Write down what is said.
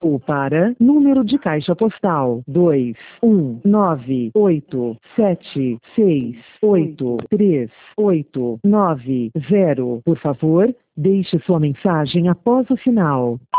ou para número de caixa postal 21987683890. Por favor, deixe sua mensagem após o sinal.